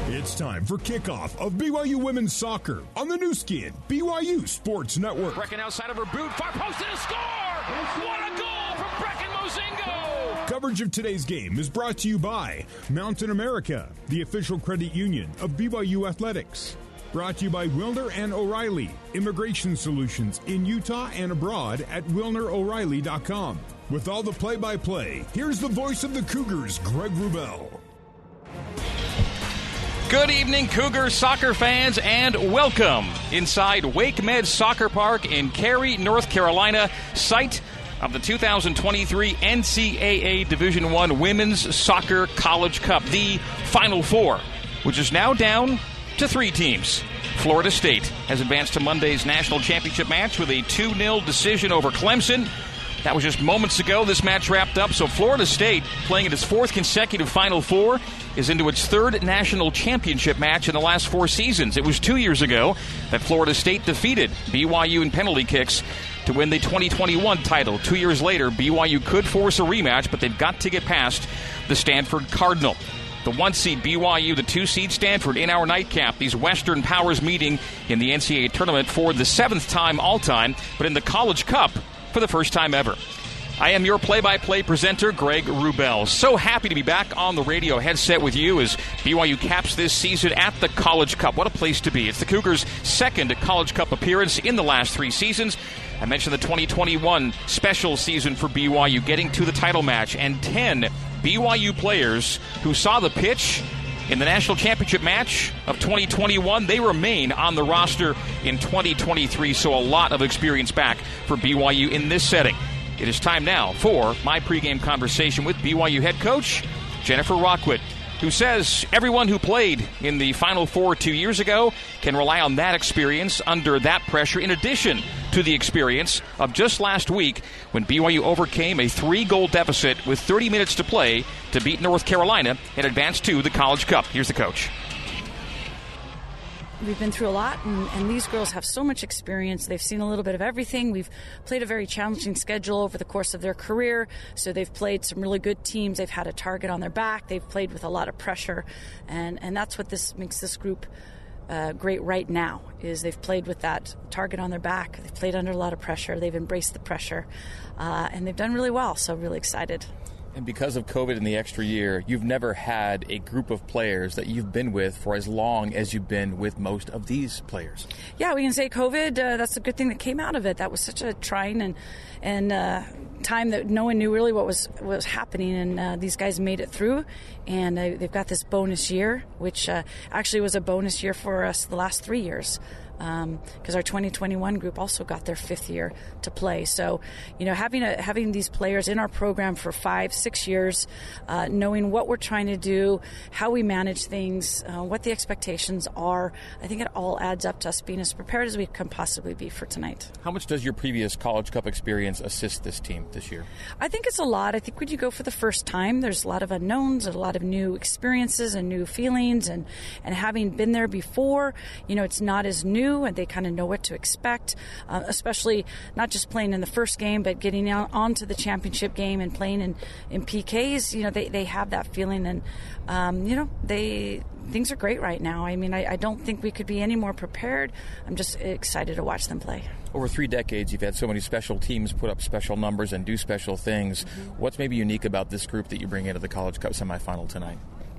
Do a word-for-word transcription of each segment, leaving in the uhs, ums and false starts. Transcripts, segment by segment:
It's time for kickoff of B Y U women's soccer on the new skin B Y U Sports Network. Brecken outside of her boot, far post and a score! What a goal from Brecken Mozingo! Coverage of today's game is brought to you by Mountain America, the official credit union of B Y U Athletics. Brought to you by Wilner and O'Reilly, immigration solutions in Utah and abroad at wilner o'reilly dot com. With all the play-by-play, here's the voice of the Cougars, Greg Wrubell. Good evening, Cougar soccer fans, and welcome inside Wake Med Soccer Park in Cary, North Carolina, site of the two thousand twenty-three N C double A Division I Women's Soccer College Cup, the Final Four, which is now down to three teams. Florida State has advanced to Monday's national championship match with a two nil decision over Clemson. That was just moments ago. This match wrapped up, so Florida State, playing in its fourth consecutive Final Four, is into its third national championship match in the last four seasons. It was two years ago that Florida State defeated B Y U in penalty kicks to win the twenty twenty-one title. Two years later, B Y U could force a rematch, but they've got to get past the Stanford Cardinal. The one seed B Y U, the two seed Stanford in our nightcap. These Western powers meeting in the N C double A tournament for the seventh time all-time, but in the College Cup for the first time ever. I am your play-by-play presenter, Greg Wrubell. So happy to be back on the radio headset with you as B Y U caps this season at the College Cup. What a place to be. It's the Cougars' second College Cup appearance in the last three seasons. I mentioned the twenty twenty-one special season for B Y U, getting to the title match, and ten B Y U players who saw the pitch in the national championship match of twenty twenty-one, they remain on the roster in twenty twenty-three, so a lot of experience back for B Y U in this setting. It is time now for my pregame conversation with B Y U head coach Jennifer Rockwood, who says everyone who played in the Final Four two years ago can rely on that experience under that pressure, in addition to the experience of just last week when B Y U overcame a three-goal deficit with thirty minutes to play to beat North Carolina and advance to the College Cup. Here's the coach. We've been through a lot, and, and these girls have so much experience. They've seen a little bit of everything. We've played a very challenging schedule over the course of their career, so they've played some really good teams. They've had a target on their back. They've played with a lot of pressure, and, and that's what this makes this group uh, great right now, is they've played with that target on their back. They've played under a lot of pressure. They've embraced the pressure, uh, and they've done really well, so really excited. And because of COVID and the extra year, you've never had a group of players that you've been with for as long as you've been with most of these players. Yeah, we can say COVID, uh, that's a good thing that came out of it. That was such a trying and and uh, time that no one knew really what was what was happening, and uh, these guys made it through, and uh, they've got this bonus year, which uh, actually was a bonus year for us the last three years. Because um, our twenty twenty-one group also got their fifth year to play. So, you know, having a, having these players in our program for five, six years, uh, knowing what we're trying to do, how we manage things, uh, what the expectations are, I think it all adds up to us being as prepared as we can possibly be for tonight. How much does your previous College Cup experience assist this team this year? I think it's a lot. I think when you go for the first time, there's a lot of unknowns, a lot of new experiences and new feelings, and, and having been there before, you know, it's not as new, and they kind of know what to expect, uh, especially not just playing in the first game, but getting out onto the championship game and playing in, in P Ks. You know, they, they have that feeling, and, um, you know, they things are great right now. I mean, I, I don't think we could be any more prepared. I'm just excited to watch them play. Over three decades, you've had so many special teams put up special numbers and do special things. Mm-hmm. What's maybe unique about this group that you bring into the College Cup semifinal tonight?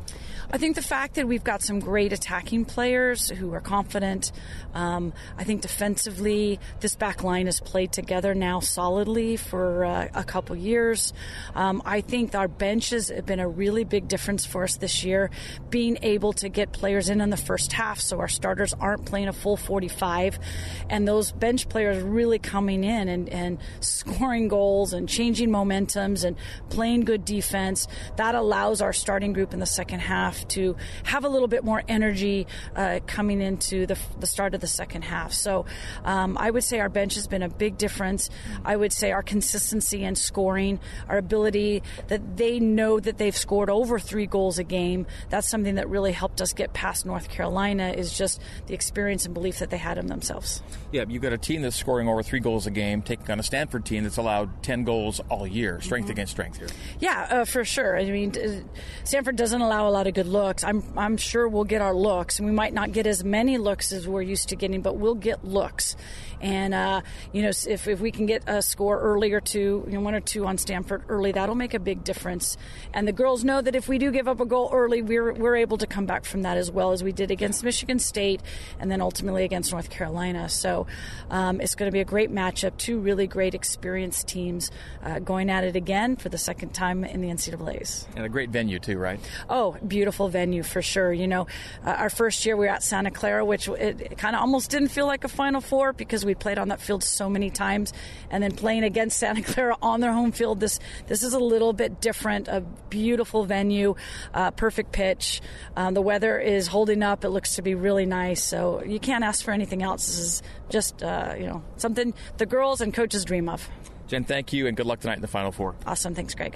I think the fact that we've got some great attacking players who are confident. Um, I think defensively, this back line has played together now solidly for uh, a couple years. Um, I think our benches have been a really big difference for us this year, being able to get players in in the first half so our starters aren't playing a full forty-five, and those bench players really coming in and, and scoring goals and changing momentums and playing good defense. That allows our starting group in the second half to have a little bit more energy uh, coming into the, the start of the second half. So um, I would say our bench has been a big difference. I would say our consistency in scoring, our ability that they know that they've scored over three goals a game, that's something that really helped us get past North Carolina, is just the experience and belief that they had in themselves. Yeah, you've got a team that's scoring over three goals a game, taking on a Stanford team that's allowed ten goals all year. Strength mm-hmm. against strength here. Yeah, uh, for sure. I mean, Stanford doesn't allow a lot of good looks. I'm I'm sure we'll get our looks, and we might not get as many looks as we're used to getting, but we'll get looks. And, uh, you know, if, if we can get a score early or two, you know, one or two on Stanford early, that'll make a big difference. And the girls know that if we do give up a goal early, we're we're able to come back from that as well as we did against Michigan State and then ultimately against North Carolina. So um, it's going to be a great matchup. Two really great experienced teams uh, going at it again for the second time in the N C double A's. And a great venue, too, right? Oh, beautiful venue for sure. You know, uh, our first year we were at Santa Clara, which it, it kind of almost didn't feel like a Final Four because we played on that field so many times, and then playing against Santa Clara on their home field, this this is a little bit different. A beautiful venue, uh, perfect pitch. Um, the weather is holding up. It looks to be really nice, so you can't ask for anything else. This is just uh, you know something the girls and coaches dream of. Jen, thank you, and good luck tonight in the Final Four. Awesome. Thanks, Greg.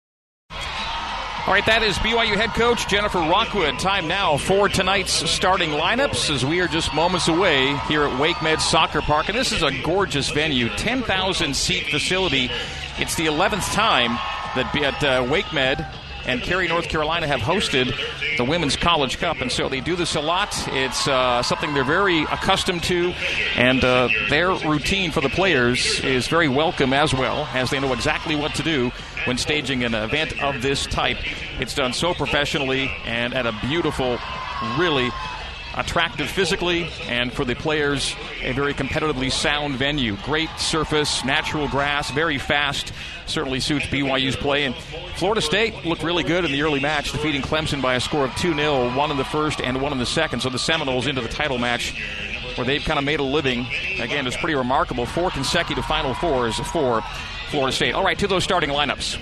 All right, that is B Y U head coach Jennifer Rockwood. Time now for tonight's starting lineups as we are just moments away here at Wake Med Soccer Park. And this is a gorgeous venue, ten thousand seat facility. It's the eleventh time that at uh, Wake Med and Cary, North Carolina have hosted the Women's College Cup, and so they do this a lot. It's uh, something they're very accustomed to, and uh, their routine for the players is very welcome as well, as they know exactly what to do when staging an event of this type. It's done so professionally and at a beautiful, really attractive physically, and for the players, a very competitively sound venue. Great surface, natural grass, very fast. Certainly suits B Y U's play. And Florida State looked really good in the early match, defeating Clemson by a score of two nil, one in the first and one in the second. So the Seminoles into the title match, where they've kind of made a living. Again, it's pretty remarkable. Four consecutive Final Fours for Florida State. All right, to those starting lineups.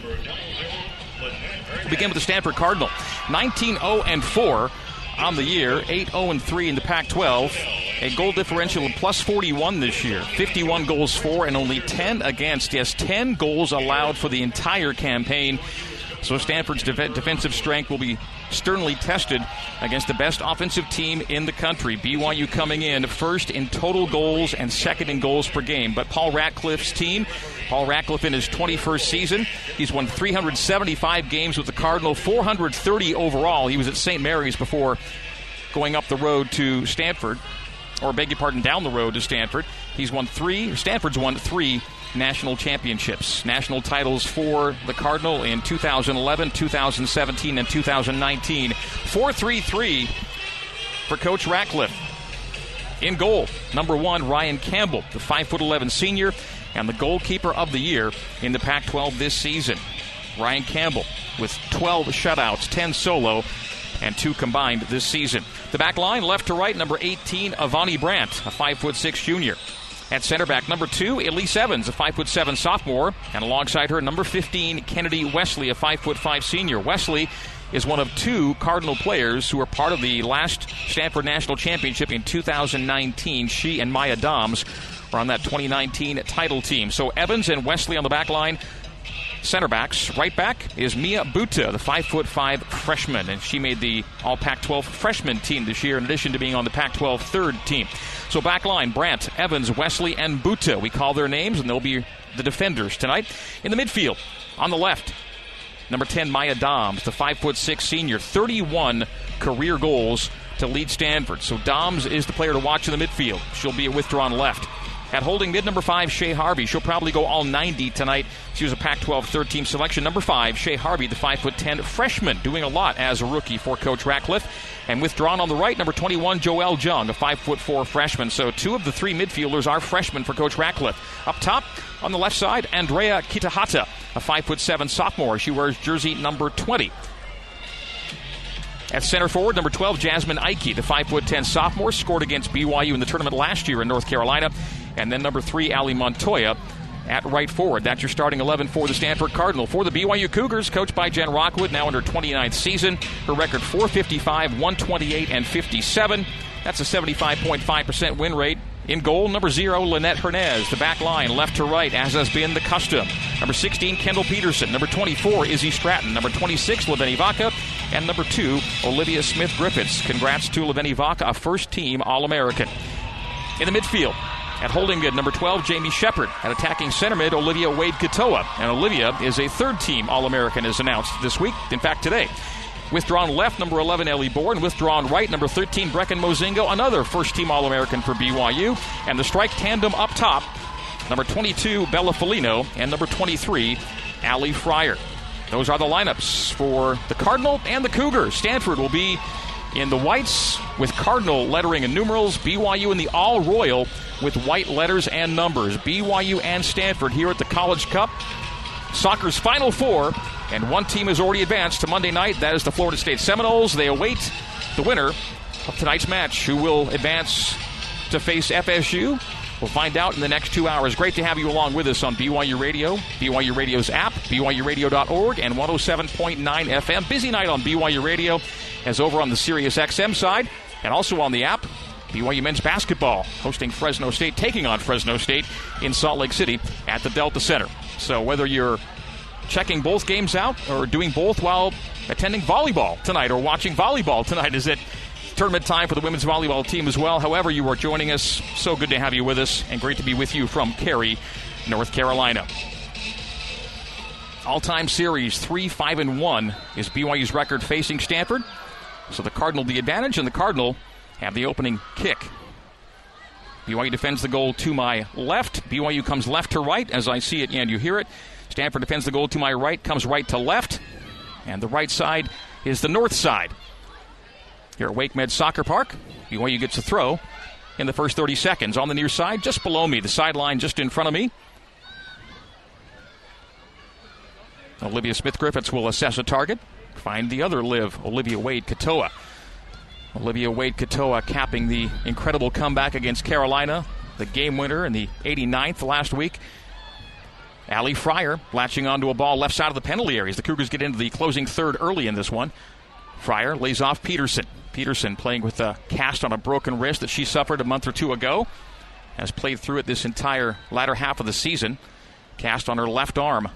We'll begin with the Stanford Cardinal. nineteen oh and four on the year, eight oh and three in the Pac twelve. A goal differential of plus forty-one this year. fifty-one goals for and only ten against. Yes, ten goals allowed for the entire campaign. So Stanford's def- defensive strength will be sternly tested against the best offensive team in the country. B Y U coming in first in total goals and second in goals per game. But Paul Ratcliffe's team, Paul Ratcliffe in his twenty-first season, he's won three hundred seventy-five games with the Cardinal, four hundred thirty overall. He was at Saint Mary's before going up the road to Stanford, or beg your pardon, down the road to Stanford. He's won three, Stanford's won three national championships, national titles for the Cardinal in two thousand eleven, two thousand seventeen, and two thousand nineteen. four three three for Coach Ratcliffe. In goal, number one, Ryan Campbell, the five foot eleven senior, and the goalkeeper of the year in the Pac twelve this season. Ryan Campbell with twelve shutouts, ten solo, and two combined this season. The back line, left to right, number eighteen, Avani Brandt, a five foot six junior. At center back, number two, Elise Evans, a five foot seven sophomore. And alongside her, number fifteen, Kennedy Wesley, a five foot five senior. Wesley is one of two Cardinal players who are part of the last Stanford National Championship in two thousand nineteen. She and Maya Doms are on that twenty nineteen title team. So Evans and Wesley on the back line. Center backs. Right back is Mia Buta, the five foot five freshman, and she made the all Pac twelve freshman team this year in addition to being on the Pac twelve third team. So back line, Brandt, Evans, Wesley, and Buta. We call their names, and they'll be the defenders tonight. In the midfield, on the left, number ten, Maya Doms, the five foot six senior, thirty-one career goals to lead Stanford. So Doms is the player to watch in the midfield. She'll be a withdrawn left. At holding mid, number five, Shea Harvey. She'll probably go all ninety tonight. She was a Pac twelve third team selection. Number five, Shea Harvey, the five foot ten freshman, doing a lot as a rookie for Coach Ratcliffe. And withdrawn on the right, number twenty-one, Joelle Jung, a five foot four freshman. So two of the three midfielders are freshmen for Coach Ratcliffe. Up top, on the left side, Andrea Kitahata, a five foot seven sophomore. She wears jersey number twenty. At center forward, number twelve, Jasmine Ike, the five foot ten sophomore, scored against B Y U in the tournament last year in North Carolina. And then number three, Ali Montoya at right forward. That's your starting eleven for the Stanford Cardinal. For the B Y U Cougars, coached by Jen Rockwood, now in her twenty-ninth season. Her record four fifty-five, one twenty-eight, and fifty-seven. That's a seventy-five point five percent win rate. In goal, number zero, Lynette Hernandez. The back line, left to right, as has been the custom. Number sixteen, Kendall Peterson. Number twenty-four, Izzy Stratton. Number twenty-six, Leveni Vaca. And number two, Olivia Smith-Griffiths. Congrats to Leveni Vaca, a first-team All-American. In the midfield, at holding mid, number twelve, Jamie Shepard. At attacking center mid, Olivia Wade-Katoa. And Olivia is a third-team All-American, as announced this week. In fact, today. Withdrawn left, number eleven, Ellie Bourne. Withdrawn right, number thirteen, Brecken Mozingo, another first-team All-American for B Y U. And the strike tandem up top, number twenty-two, Bella Folino, and number twenty-three, Allie Fryer. Those are the lineups for the Cardinal and the Cougars. Stanford will be in the whites with Cardinal lettering and numerals. B Y U in the all-royal with white letters and numbers. B Y U and Stanford here at the College Cup. Soccer's Final Four, and one team has already advanced to Monday night. That is the Florida State Seminoles. They await the winner of tonight's match, who will advance to face F S U. We'll find out in the next two hours. Great to have you along with us on B Y U Radio, B Y U Radio's app, B Y U radio dot org, and one oh seven point nine F M. Busy night on B Y U Radio, as over on the Sirius X M side, and also on the app, B Y U men's basketball, hosting Fresno State, taking on Fresno State in Salt Lake City at the Delta Center. So whether you're checking both games out or doing both while attending volleyball tonight or watching volleyball tonight, is it tournament time for the women's volleyball team as well. However you are joining us, so good to have you with us, and great to be with you from Cary, North Carolina. All-time series, three five and one is B Y U's record facing Stanford. So the Cardinal the advantage, and the Cardinal have the opening kick. B Y U defends the goal to my left. B Y U comes left to right as I see it and you hear it. Stanford defends the goal to my right, comes right to left. And the right side is the north side. Here at WakeMed Soccer Park, B Y U gets a throw in the first thirty seconds. On the near side, just below me, the sideline just in front of me. Olivia Smith-Griffiths will assess a target. Find the other Liv, Olivia Wade-Katoa. Olivia Wade-Katoa capping the incredible comeback against Carolina, the game winner in the eighty-ninth last week. Allie Fryer latching onto a ball left side of the penalty area as the Cougars get into the closing third early in this one. Fryer lays off Peterson. Peterson playing with a cast on a broken wrist that she suffered a month or two ago. Has played through it this entire latter half of the season. Cast on her left arm.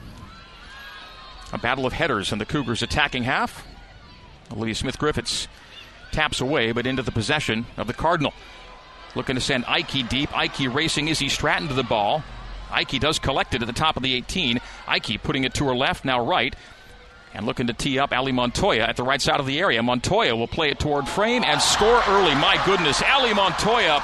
A battle of headers in the Cougars' attacking half. Olivia Smith-Griffiths taps away, but into the possession of the Cardinal. Looking to send Ike deep. Ike racing Izzy Stratton to the ball. Ike does collect it at the top of the eighteen. Ike putting it to her left, now right. And looking to tee up Ali Montoya at the right side of the area. Montoya will play it toward frame and score early. My goodness, Ali Montoya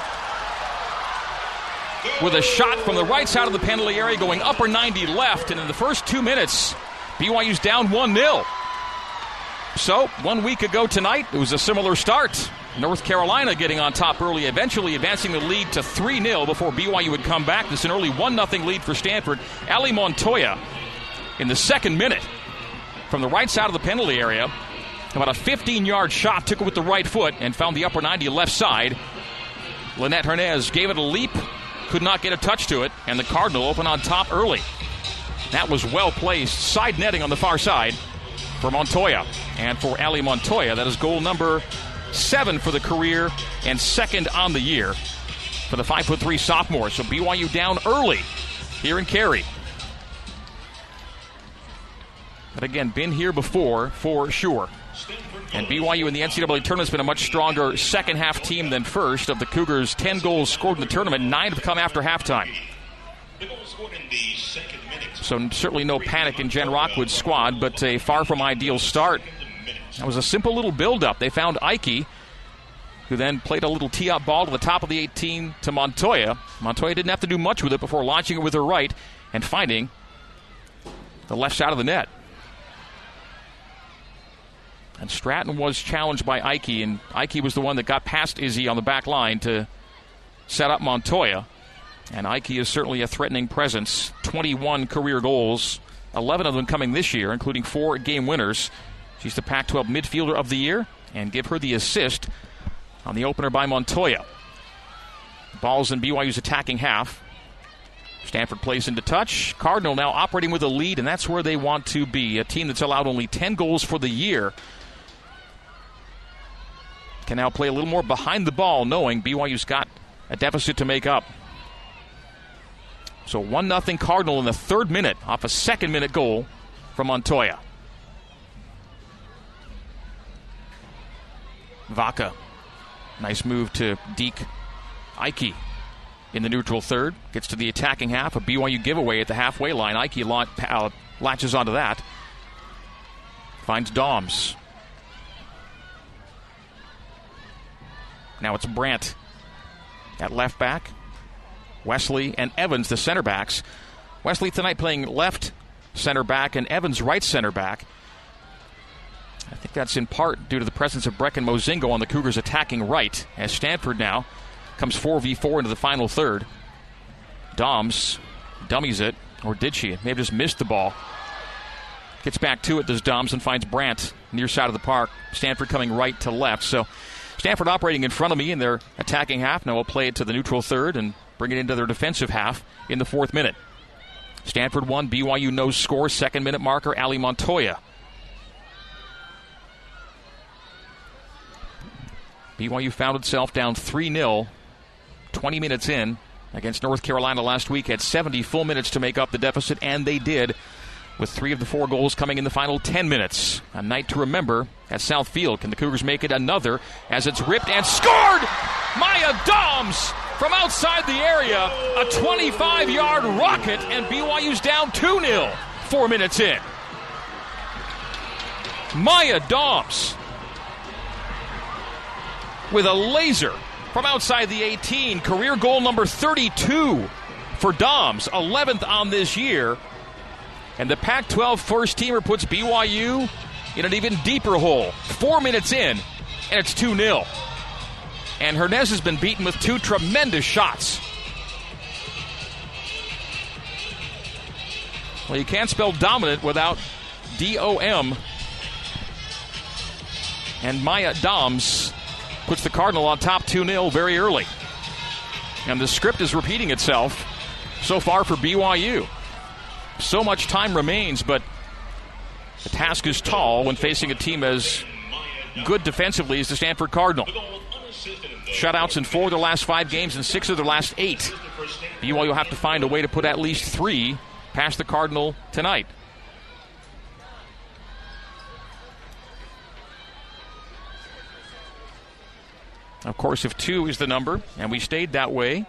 with a shot from the right side of the penalty area going upper ninety left. And in the first two minutes, B Y U's down one nil. So, one week ago tonight, it was a similar start. North Carolina getting on top early, eventually advancing the lead to three nil before B Y U would come back. This is an early one nothing lead for Stanford. Ali Montoya in the second minute from the right side of the penalty area. About a fifteen-yard shot, took it with the right foot and found the upper ninety left side. Lynette Hernandez gave it a leap, could not get a touch to it, and the Cardinal open on top early. That was well placed. Side netting on the far side for Montoya. And for Ali Montoya, that is goal number seven for the career and second on the year for the five foot three sophomore. So B Y U down early here in Cary. But again, been here before for sure. And B Y U in the N C double A tournament has been a much stronger second half team than first. Of the Cougars' ten goals scored in the tournament, nine have come after halftime. So certainly no panic in Jen Rockwood's squad, but a far from ideal start. That was a simple little build-up. They found Ike, who then played a little tee-up ball to the top of the eighteen to Montoya. Montoya didn't have to do much with it before launching it with her right and finding the left side of the net. And Stratton was challenged by Ike, and Ike was the one that got past Izzy on the back line to set up Montoya. And Ike is certainly a threatening presence. twenty-one career goals, eleven of them coming this year, including four game winners. She's the Pac twelve midfielder of the year, and give her the assist on the opener by Montoya. Ball's in B Y U's attacking half. Stanford plays into touch. Cardinal now operating with a lead, and that's where they want to be. A team that's allowed only ten goals for the year can now play a little more behind the ball, knowing B Y U's got a deficit to make up. So one nothing Cardinal in the third minute off a second minute goal from Montoya. Vaca. Nice move to Deke Ike in the neutral third. Gets to the attacking half. A B Y U giveaway at the halfway line. Ike uh, latches onto that. Finds Doms. Now it's Brandt at left back. Wesley and Evans, the center backs. Wesley tonight playing left center back and Evans right center back. I think that's in part due to the presence of Brecken Mozingo on the Cougars attacking right, as Stanford now comes four v four into the final third. Doms dummies it, or did she? May have just missed the ball. Gets back to it, does Doms, and finds Brandt near side of the park. Stanford coming right to left. So Stanford operating in front of me in their attacking half. Now we'll play it to the neutral third and bring it into their defensive half in the fourth minute. Stanford one, B Y U no score. Second minute marker, Ali Montoya. B Y U found itself down three nil twenty minutes in against North Carolina last week. Had seventy full minutes to make up the deficit, and they did, with three of the four goals coming in the final ten minutes. A night to remember at South Field. Can the Cougars make it another as it's ripped and scored? Maya Doms from outside the area. A twenty-five-yard rocket, and B Y U's down two nil four minutes in. Maya Doms with a laser from outside the eighteen. Career goal number thirty-two for Doms, eleventh on this year. And the Pac twelve first-teamer puts B Y U in an even deeper hole. Four minutes in, and it's two nil. And Hernez has been beaten with two tremendous shots. Well, you can't spell dominant without D O M. And Maya Doms puts the Cardinal on top two nil very early. And the script is repeating itself so far for B Y U. So much time remains, but the task is tall when facing a team as good defensively as the Stanford Cardinal. Shutouts in four of their last five games and six of their last eight. B Y U will have to find a way to put at least three past the Cardinal tonight. Of course, if two is the number, and we stayed that way,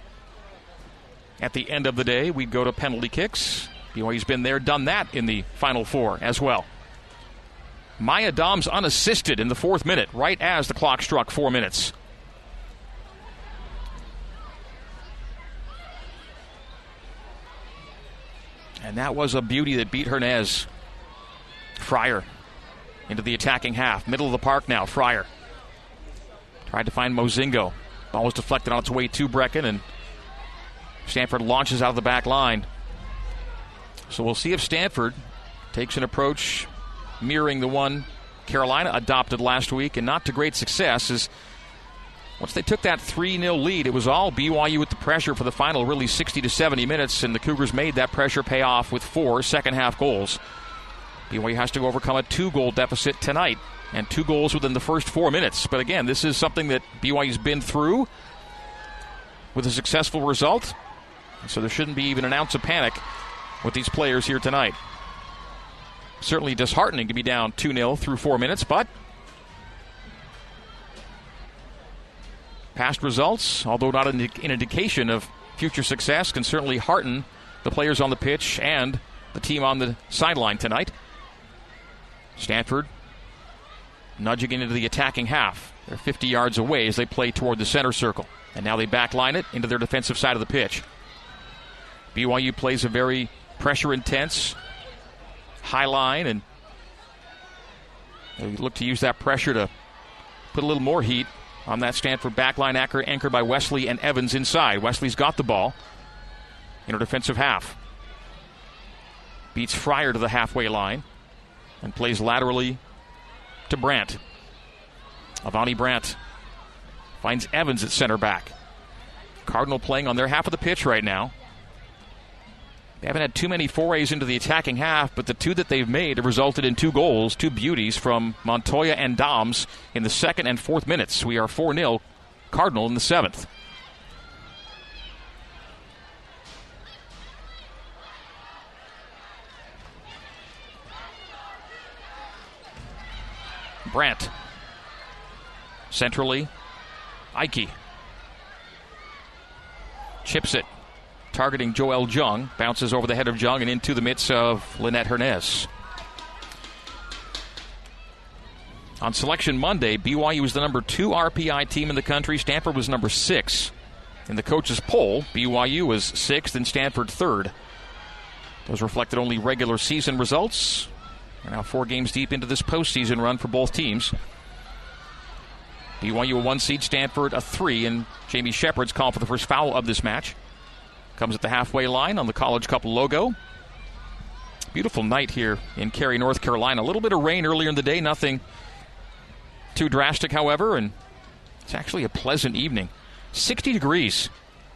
at the end of the day, we'd go to penalty kicks. B Y U's been there, done that in the Final Four as well. Maya Doms unassisted in the fourth minute, right as the clock struck four minutes. And that was a beauty that beat Hernez. Fryer into the attacking half. Middle of the park now, Fryer. Tried to find Mozingo. Ball was deflected on its way to Brecken, and Stanford launches out of the back line. So we'll see if Stanford takes an approach mirroring the one Carolina adopted last week, and not to great success. As once they took that three nil lead, it was all B Y U with the pressure for the final really sixty to seventy minutes, and the Cougars made that pressure pay off with four second-half goals. B Y U has to overcome a two-goal deficit tonight, and two goals within the first four minutes. But again, this is something that B Y U's been through with a successful result, so there shouldn't be even an ounce of panic with these players here tonight. Certainly disheartening to be down two nil through four minutes, but past results, although not an indication of future success, can certainly hearten the players on the pitch and the team on the sideline tonight. Stanford nudging into the attacking half. They're fifty yards away as they play toward the center circle. And now they backline it into their defensive side of the pitch. B Y U plays a very pressure-intense high line, and they look to use that pressure to put a little more heat on that Stanford backline anchor, anchored by Wesley and Evans inside. Wesley's got the ball in her defensive half. Beats Fryer to the halfway line and plays laterally to Brandt. Avani Brandt finds Evans at center back. Cardinal playing on their half of the pitch right now. They haven't had too many forays into the attacking half, but the two that they've made have resulted in two goals, two beauties from Montoya and Doms in the second and fourth minutes. We are four nil Cardinal in the seventh. Brandt. Centrally, Ike. Chips it. Targeting Joel Jung. Bounces over the head of Jung and into the midst of Lynette Hernez. On Selection Monday, B Y U was the number two R P I team in the country. Stanford was number six. In the coaches' poll, B Y U was sixth and Stanford third. Those reflected only regular season results. We're now four games deep into this postseason run for both teams. B Y U a one seed, Stanford a three, and Jamie Shepard's call for the first foul of this match comes at the halfway line on the College Cup logo. Beautiful night here in Cary, North Carolina. A little bit of rain earlier in the day, nothing too drastic, however, and it's actually a pleasant evening. sixty degrees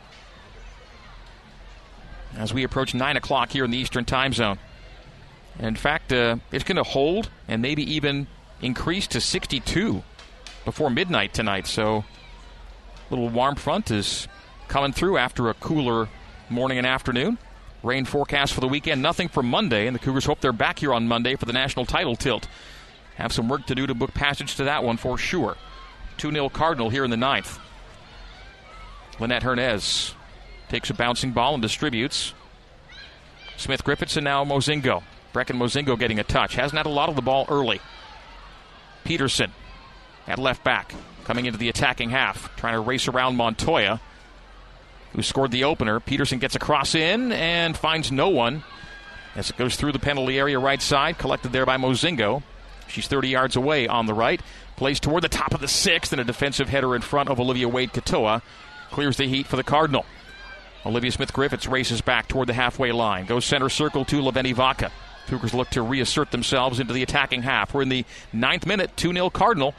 as we approach nine o'clock here in the Eastern Time Zone. And in fact, uh, it's going to hold and maybe even increase to sixty-two before midnight tonight. So a little warm front is coming through after a cooler morning and afternoon. Rain forecast for the weekend, nothing for Monday, and the Cougars hope they're back here on Monday for the national title tilt. Have some work to do to book passage to that one for sure. two nil Cardinal here in the ninth. Lynette Hernandez takes a bouncing ball and distributes. Smith Griffiths and now Mozingo. Brecken Mozingo getting a touch. Hasn't had a lot of the ball early. Peterson at left back, coming into the attacking half, trying to race around Montoya, who scored the opener. Peterson gets a cross in and finds no one as it goes through the penalty area right side, collected there by Mozingo. She's thirty yards away on the right. Plays toward the top of the sixth, and a defensive header in front of Olivia Wade-Katoa clears the heat for the Cardinal. Olivia Smith-Griffiths races back toward the halfway line. Goes center circle to Leveni Vaca. Cougars look to reassert themselves into the attacking half. We're in the ninth minute, two nil Cardinal.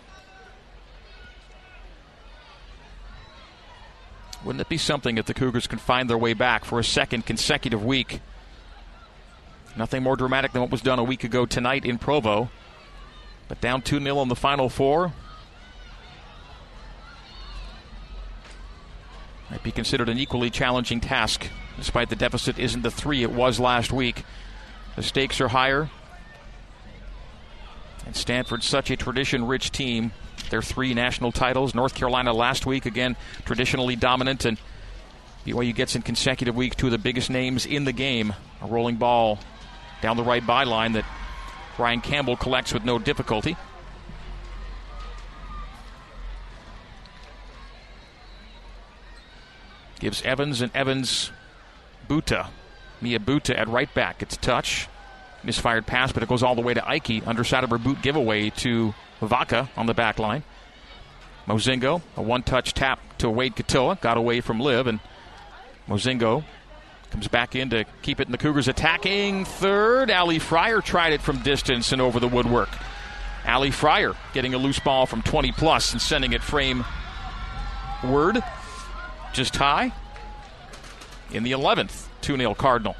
Wouldn't it be something if the Cougars could find their way back for a second consecutive week? Nothing more dramatic than what was done a week ago tonight in Provo. But down two nil on the final four. Might be considered an equally challenging task, despite the deficit isn't the three it was last week. The stakes are higher. And Stanford's such a tradition-rich team. Their three national titles. North Carolina last week, again, traditionally dominant. And B Y U gets in consecutive weeks two of the biggest names in the game. A rolling ball down the right byline that Ryan Campbell collects with no difficulty. Gives Evans and Evans Buta. Mia Buta at right back. It's a touch. Misfired pass, but it goes all the way to Ike. Underside of her boot giveaway to Vaca on the back line. Mozingo, a one-touch tap to Wade-Katoa. Got away from Liv, and Mozingo comes back in to keep it in the Cougars' attacking third. Allie Fryer tried it from distance and over the woodwork. Allie Fryer getting a loose ball from twenty plus and sending it frame word. Just high. In the eleventh, two nil Cardinal.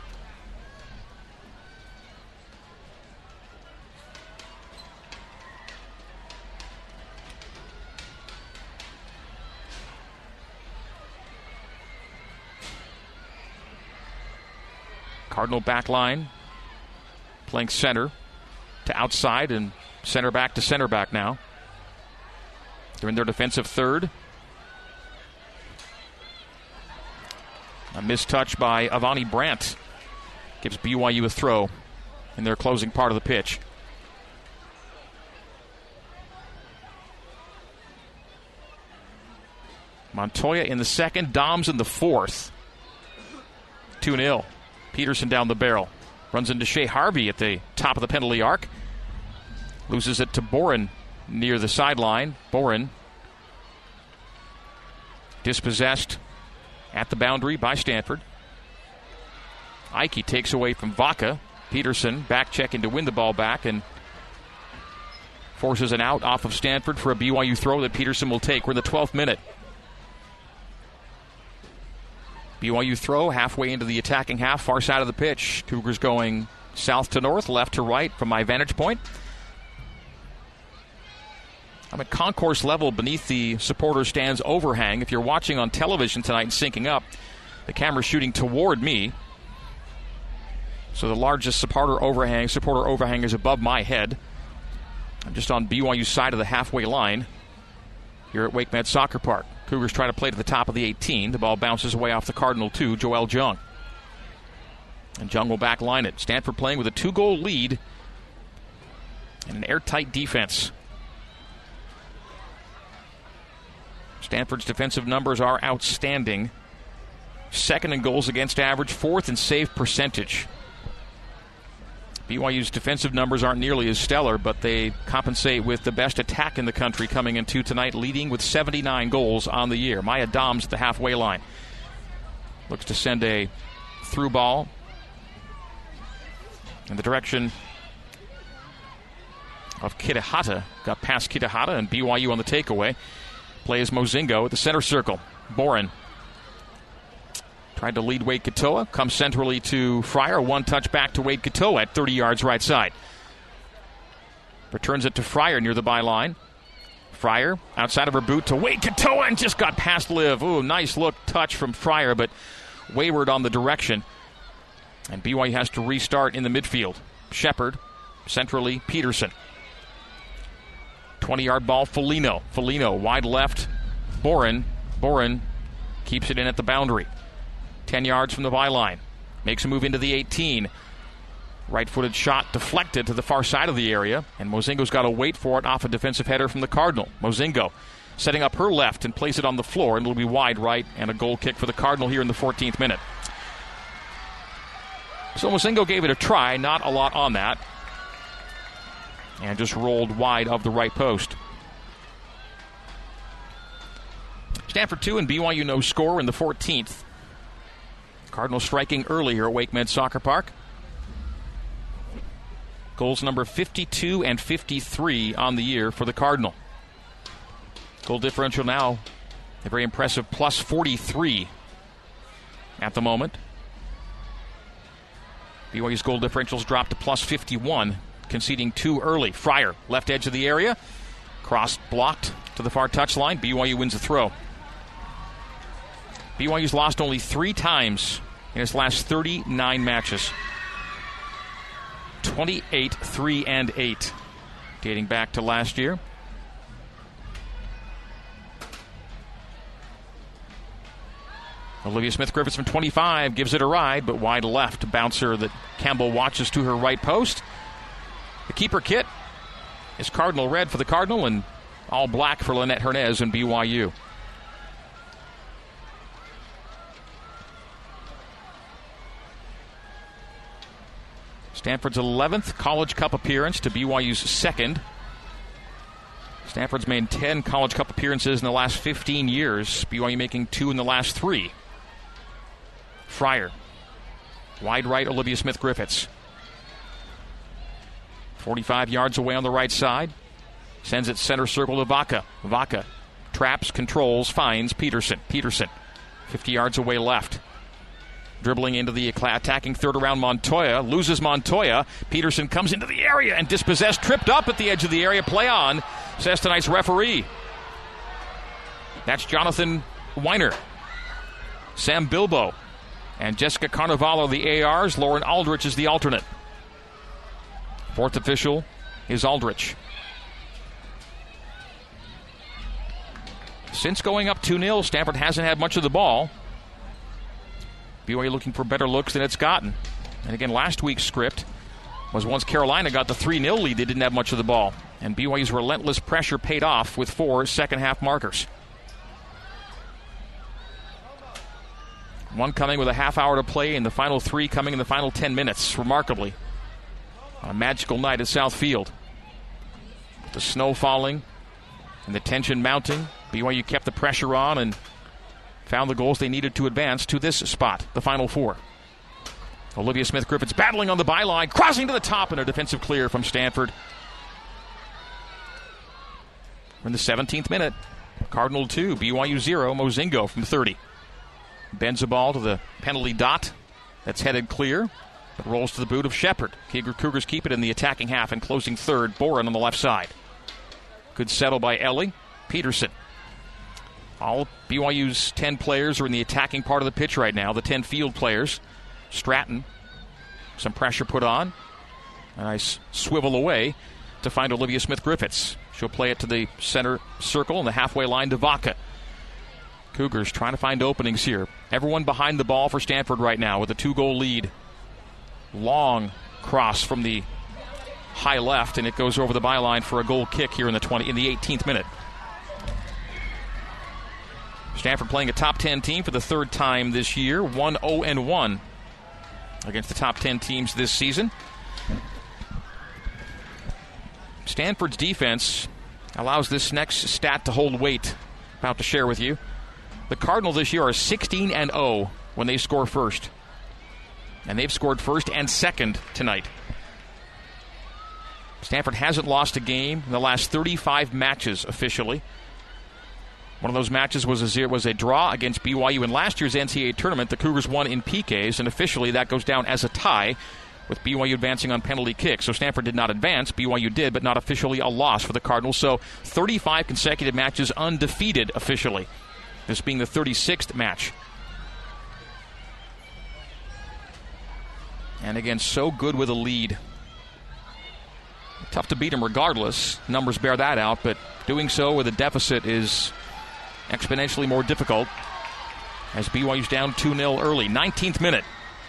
Cardinal back line playing center to outside and center back to center back now. They're in their defensive third. A missed touch by Avani Brandt gives B Y U a throw in their closing part of the pitch. Montoya in the second, Doms in the fourth. two nil. Peterson down the barrel. Runs into Shea Harvey at the top of the penalty arc. Loses it to Boren near the sideline. Boren dispossessed at the boundary by Stanford. Ike takes away from Vaca. Peterson back checking to win the ball back and forces an out off of Stanford for a B Y U throw that Peterson will take. We're in the twelfth minute. B Y U throw halfway into the attacking half, far side of the pitch. Cougars going south to north, left to right from my vantage point. I'm at concourse level beneath the supporter stands overhang. If you're watching on television tonight and syncing up, the camera's shooting toward me. So the largest supporter overhang, supporter overhang is above my head. I'm just on B Y U's side of the halfway line here at WakeMed Soccer Park. Cougars try to play to the top of the eighteen. The ball bounces away off the Cardinal to Joelle Jung. And Jung will backline it. Stanford playing with a two-goal lead and an airtight defense. Stanford's defensive numbers are outstanding. Second in goals against average, fourth in save percentage. B Y U's defensive numbers aren't nearly as stellar, but they compensate with the best attack in the country coming into tonight, leading with seventy-nine goals on the year. Maya Doms at the halfway line. Looks to send a through ball in the direction of Kitahata. Got past Kitahata and B Y U on the takeaway. Play is Mozingo at the center circle. Boren tried to lead Wade Katoa. Comes centrally to Fryer. One touch back to Wade Katoa at thirty yards right side. Returns it to Fryer near the byline. Fryer outside of her boot to Wade Katoa and just got past Liv. Ooh, nice look touch from Fryer, but wayward on the direction. And B Y U has to restart in the midfield. Shepard, centrally Peterson. twenty-yard ball, Foligno. Foligno, wide left, Boren. Boren keeps it in at the boundary. ten yards from the byline. Makes a move into the eighteen. Right-footed shot deflected to the far side of the area, and Mozingo's got to wait for it off a defensive header from the Cardinal. Mozingo setting up her left and place it on the floor, and it'll be wide right, and a goal kick for the Cardinal here in the fourteenth minute. So Mozingo gave it a try, not a lot on that, and just rolled wide of the right post. Stanford two and B Y U no score in the fourteenth. Cardinals striking early here at WakeMed Soccer Park. Goals number fifty-two and fifty-three on the year for the Cardinal. Goal differential now a very impressive plus forty-three at the moment. B Y U's goal differentials dropped to plus fifty-one, conceding two early. Fryer, left edge of the area. Cross blocked to the far touchline. B Y U wins the throw. B Y U's lost only three times in its last thirty-nine matches. twenty-eight, three, and eight, dating back to last year. Olivia Smith-Griffiths from twenty-five gives it a ride, but wide left. Bouncer that Campbell watches to her right post. The keeper kit is Cardinal red for the Cardinal and all black for Lynette Hernez and B Y U. Stanford's eleventh College Cup appearance to B Y U's second. Stanford's made ten College Cup appearances in the last fifteen years. B Y U making two in the last three. Fryer. Wide right, Olivia Smith-Griffiths. forty-five yards away on the right side. Sends it center circle to Vaca. Vaca traps, controls, finds Peterson. Peterson, fifty yards away left. Dribbling into the attacking third around Montoya. Loses Montoya. Peterson comes into the area and dispossessed. Tripped up at the edge of the area. Play on, says tonight's referee. That's Jonathan Weiner. Sam Bilbo and Jessica Carnevalo, the A Rs. Lauren Aldrich is the alternate. Fourth official is Aldrich. Since going up two nil, Stanford hasn't had much of the ball. B Y U looking for better looks than it's gotten. And again, last week's script was once Carolina got the three nil lead, they didn't have much of the ball. And B Y U's relentless pressure paid off with four second-half markers. One coming with a half hour to play, and the final three coming in the final ten minutes, remarkably. On a magical night at South Field. With the snow falling and the tension mounting, B Y U kept the pressure on and found the goals they needed to advance to this spot, the final four. Olivia Smith-Griffiths battling on the byline, crossing to the top, and a defensive clear from Stanford. We're in the seventeenth minute. Cardinal two, B Y U zero, Mozingo from thirty. Bends the ball to the penalty dot. That's headed clear, but rolls to the boot of Shepard. Cougars keep it in the attacking half and closing third. Boren on the left side. Good settle by Ellie. Peterson. All B Y U's ten players are in the attacking part of the pitch right now, the ten field players. Stratton, some pressure put on. A nice swivel away to find Olivia Smith-Griffiths. She'll play it to the center circle and the halfway line to Vaca. Cougars trying to find openings here. Everyone behind the ball for Stanford right now with a two-goal lead. Long cross from the high left, and it goes over the byline for a goal kick here in the twenty in the eighteenth minute. Stanford playing a top ten team for the third time this year, one oh and one against the top ten teams this season. Stanford's defense allows this next stat to hold weight. About to share with you. The Cardinals this year are sixteen and oh when they score first. And they've scored first and second tonight. Stanford hasn't lost a game in the last thirty-five matches officially. One of those matches was a zero, was a draw against B Y U in last year's N C double A tournament. The Cougars won in P Ks, and officially that goes down as a tie, with B Y U advancing on penalty kicks. So Stanford did not advance. B Y U did, but not officially a loss for the Cardinals. So thirty-five consecutive matches undefeated officially, this being the thirty-sixth match. And again, so good with a lead. Tough to beat them regardless. Numbers bear that out, but doing so with a deficit is exponentially more difficult, as B Y U's down two nil early. nineteenth minute.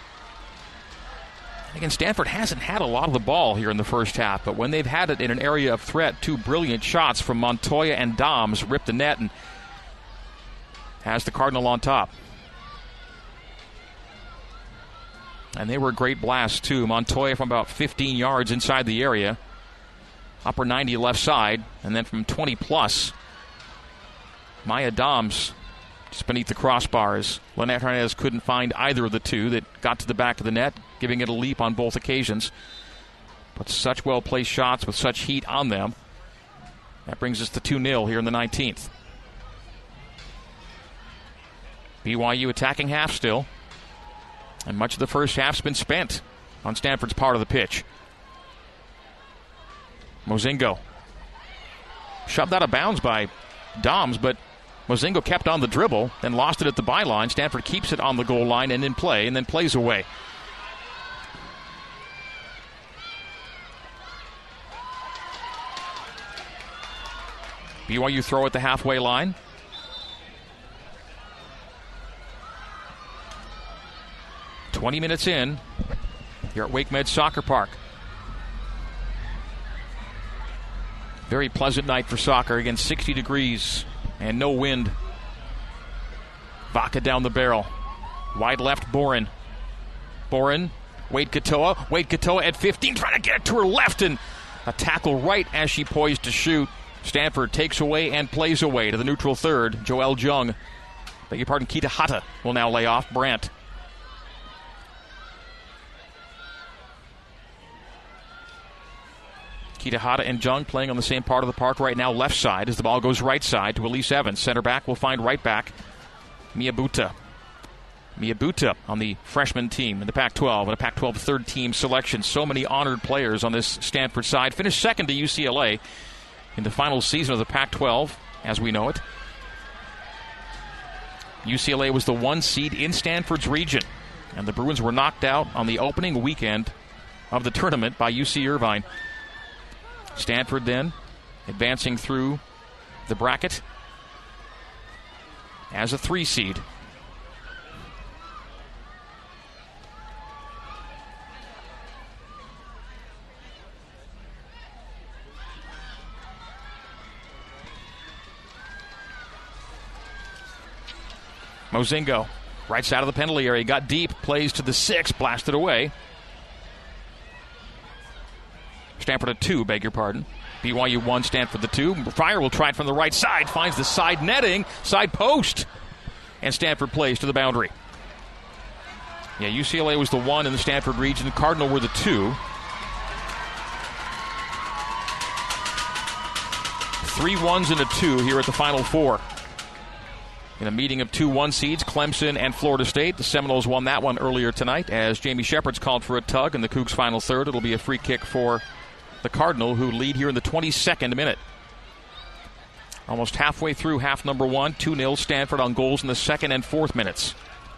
Again, Stanford hasn't had a lot of the ball here in the first half, but when they've had it in an area of threat, two brilliant shots from Montoya and Doms ripped the net and has the Cardinal on top. And they were a great blast, too. Montoya from about fifteen yards inside the area. Upper ninety left side. And then from twenty plus, Maya Doms just beneath the crossbars. Lynette Hernandez couldn't find either of the two that got to the back of the net, giving it a leap on both occasions. But such well-placed shots with such heat on them. That brings us to two nil here in the nineteenth. B Y U attacking half still. And much of the first half's been spent on Stanford's part of the pitch. Mozingo shoved out of bounds by Doms, but Mozingo kept on the dribble, then lost it at the byline. Stanford keeps it on the goal line and in play, and then plays away. B Y U throw at the halfway line. twenty minutes in here at WakeMed Soccer Park. Very pleasant night for soccer. Again, sixty degrees and no wind. Vaca down the barrel. Wide left, Boren. Boren, Wade Katoa. Wade Katoa at fifteen, trying to get it to her left, and a tackle right as she poised to shoot. Stanford takes away and plays away to the neutral third. Joelle Jung, beg your pardon, Kita Hata will now lay off Brandt. Kita Hata and Jung playing on the same part of the park right now, left side, as the ball goes right side to Elise Evans. Center back will find right back Miyabuta. Miyabuta on the freshman team in the Pac twelve, and a Pac twelve third team selection. So many honored players on this Stanford side. Finished second to U C L A in the final season of the Pac twelve, as we know it. U C L A was the one seed in Stanford's region, and the Bruins were knocked out on the opening weekend of the tournament by U C Irvine. Stanford then advancing through the bracket as a three seed. Mozingo, right side of the penalty area, got deep, plays to the six, blasted away. Stanford a two, beg your pardon. B Y U one, Stanford the two. Fryer will try it from the right side, finds the side netting, side post, and Stanford plays to the boundary. Yeah, U C L A was the one in the Stanford region. The Cardinal were the two. Three ones and a two here at the Final Four. In a meeting of two one seeds, Clemson and Florida State. The Seminoles won that one earlier tonight as Jamie Shepard's called for a tug in the Cougs' final third. It'll be a free kick for the Cardinal, who lead here in the twenty-second minute. Almost halfway through half number one, two nil Stanford on goals in the second and fourth minutes.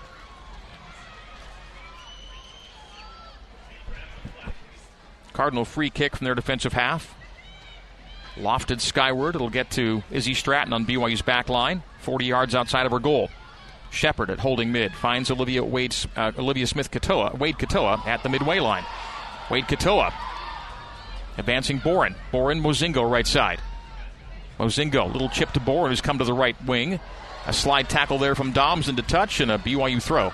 Cardinal free kick from their defensive half. Lofted skyward. It'll get to Izzy Stratton on B Y U's back line, forty yards outside of her goal. Shepard at holding mid finds Olivia Wade, uh, Olivia Smith Katoa, Wade Katoa at the midway line. Wade Katoa Advancing Boren. Boren, Mozingo right side. Mozingo, little chip to Boren, who's come to the right wing. A slide tackle there from Doms into touch, and a B Y U throw.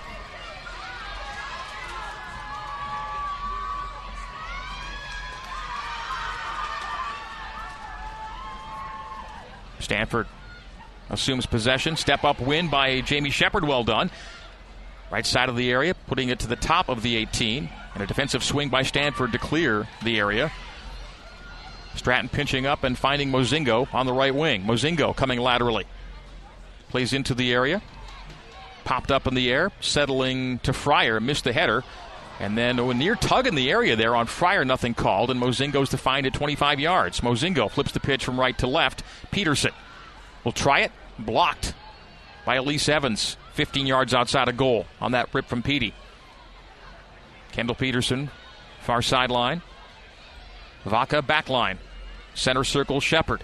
Stanford assumes possession. Step up win by Jamie Shepard. Well done. Right side of the area, putting it to the top of the eighteen. And a defensive swing by Stanford to clear the area. Stratton pinching up and finding Mozingo on the right wing. Mozingo coming laterally. Plays into the area. Popped up in the air. Settling to Fryer. Missed the header. And then a near tug in the area there on Fryer. Nothing called. And Mozingo's to find it twenty-five yards. Mozingo flips the pitch from right to left. Peterson will try it. Blocked by Elise Evans. fifteen yards outside of goal on that rip from Petey. Kendall Peterson, far sideline. Vaca, back line. Center circle, Shepard.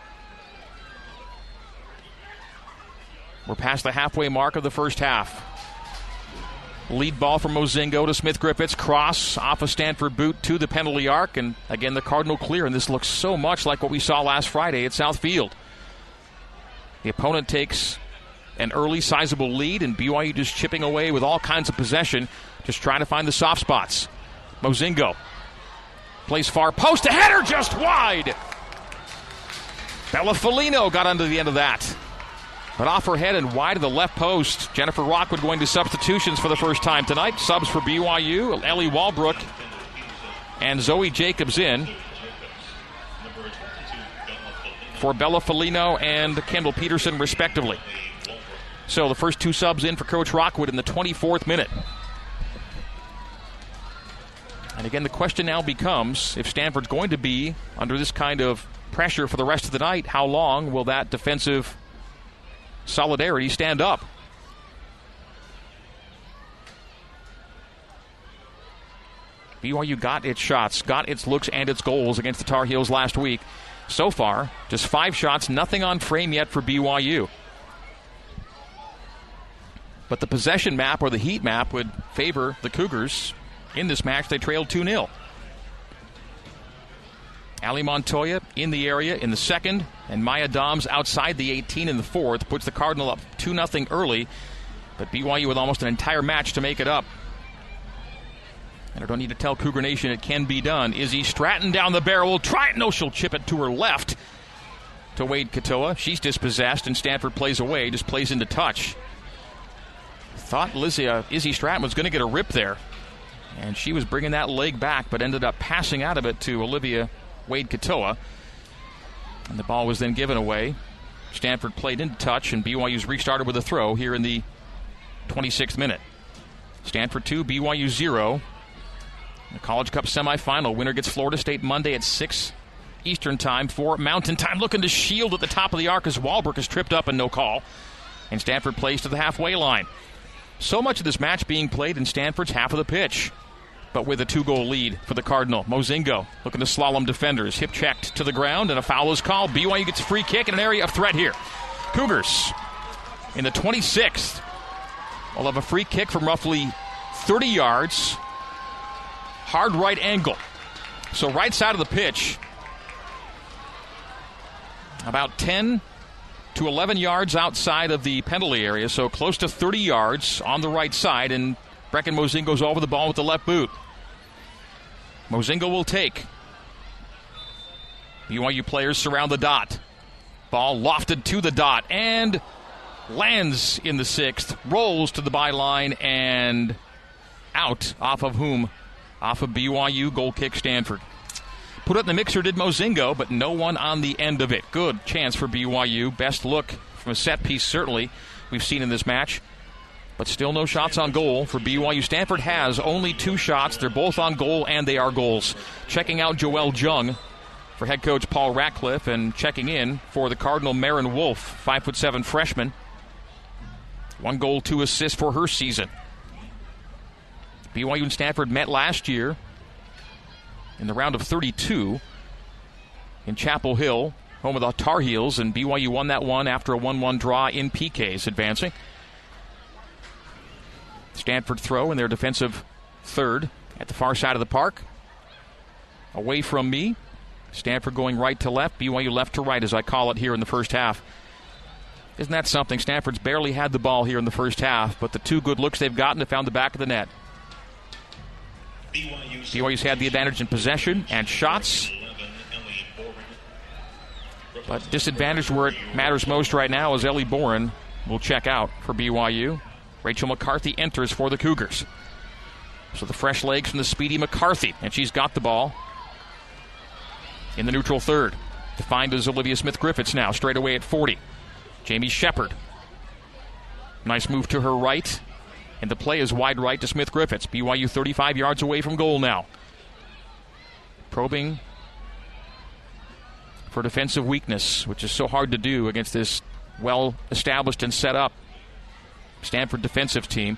We're past the halfway mark of the first half. Lead ball from Mozingo to Smith Griffiths. Cross off a Stanford boot to the penalty arc. And again, the Cardinal clear. And this looks so much like what we saw last Friday at Southfield. The opponent takes an early sizable lead, and B Y U just chipping away with all kinds of possession, just trying to find the soft spots. Mozingo plays far post, a header just wide. Bella Folino got under the end of that, but off her head and wide of the left post. Jennifer Rockwood going to substitutions for the first time tonight. Subs for B Y U, Ellie Walbrook and Zoe Jacobs in for Bella Folino and Kendall Peterson respectively. So the first two subs in for Coach Rockwood in the twenty-fourth minute. And again, the question now becomes, if Stanford's going to be under this kind of pressure for the rest of the night, how long will that defensive solidarity stand up? B Y U got its shots, got its looks and its goals against the Tar Heels last week. So far, just five shots, nothing on frame yet for B Y U. But the possession map or the heat map would favor the Cougars. In this match, they trailed two nil. Ali Montoya in the area in the second, and Maya Doms outside the eighteen in the fourth, puts the Cardinal up two nothing early, but B Y U with almost an entire match to make it up. And I don't need to tell Cougar Nation it can be done. Izzy Stratton down the barrel will try it. No, she'll chip it to her left to Wade Katoa. She's dispossessed, and Stanford plays away, just plays into touch. Thought Lizzie, uh, Izzy Stratton was going to get a rip there, and she was bringing that leg back, but ended up passing out of it to Olivia Wade Katoa. And the ball was then given away. Stanford played into touch, and B Y U's restarted with a throw here in the twenty-sixth minute. Stanford two, B Y U zero. The College Cup semifinal. Winner gets Florida State Monday at six Eastern time for Mountain Time. Looking to shield at the top of the arc as Walbrook is tripped up and no call. And Stanford plays to the halfway line. So much of this match being played in Stanford's half of the pitch, but with a two-goal lead for the Cardinal. Mozingo looking to slalom defenders. Hip checked to the ground, and a foul is called. B Y U gets a free kick in an area of threat here. Cougars in the twenty-sixth will have a free kick from roughly thirty yards. Hard right angle. So right side of the pitch, about ten to eleven yards outside of the penalty area, so close to thirty yards on the right side, and Brecken Mozingo's over the ball with the left boot. Mozingo will take. B Y U players surround the dot. Ball lofted to the dot and lands in the sixth, rolls to the byline and out. Off of whom? Off of B Y U, goal kick Stanford. Put it in the mixer did Mozingo, but no one on the end of it. Good chance for B Y U. Best look from a set piece, certainly, we've seen in this match. But still no shots on goal for B Y U. Stanford has only two shots. They're both on goal, and they are goals. Checking out Joelle Jung for head coach Paul Ratcliffe, and checking in for the Cardinal Marin Wolf, five foot seven freshman. One goal, two assists for her season. B Y U and Stanford met last year in the round of thirty-two in Chapel Hill, home of the Tar Heels, and B Y U won that one after a one one draw in P Ks, advancing. Stanford throw in their defensive third at the far side of the park. away from me. Stanford going right to left, B Y U left to right, as I call it here in the first half. Isn't that something? Stanford's barely had the ball here in the first half, but the two good looks they've gotten have found the back of the net. B Y U's had the advantage in possession and shots, but disadvantaged where it matters most right now is Ellie Boren will check out for B Y U. Rachel McCarthy enters for the Cougars. So the fresh legs from the speedy McCarthy, and she's got the ball in the neutral third. Defined as Olivia Smith-Griffiths now, straight away at forty. Jamie Shepard. Nice move to her right. And the play is wide right to Smith-Griffiths. B Y U thirty-five yards away from goal now. Probing for defensive weakness, which is so hard to do against this well-established and set-up Stanford defensive team.